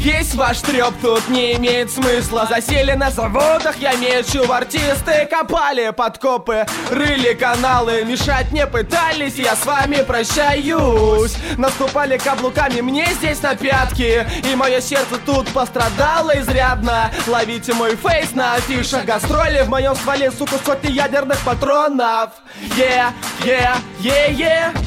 Весь ваш трёп тут не имеет смысла. Засели на заводах, я мечу в артисты. Копали подкопы, рыли каналы, мешать не пытались, я с вами прощаюсь. Наступали каблуками мне здесь на пятки, и мое сердце тут пострадало изрядно. Ловите мой фейс на афишах, гастроли в моем стволе, сука, сотни ядерных патронов. Yeah, yeah, yeah, yeah.